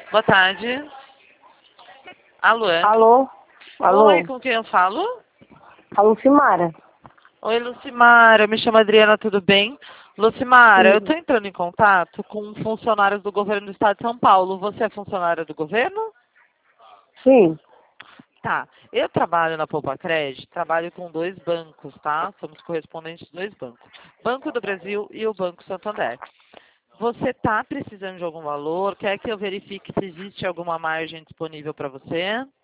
Boa tarde. Alô? Alô? Alô? Oi, com quem eu falo? A Lucimara. Oi, Lucimara. Me chamo Adriana, tudo bem? Lucimara, eu Sim. estou entrando em contato com funcionários do governo do estado de São Paulo. Você é funcionária do governo? Sim. Tá. Eu trabalho na Poupa Crédito, trabalho com 2 bancos, tá? Somos correspondentes de 2 bancos. Banco do Brasil e o Banco Santander. Você está precisando de algum valor? Quer que eu verifique se existe alguma margem disponível para você?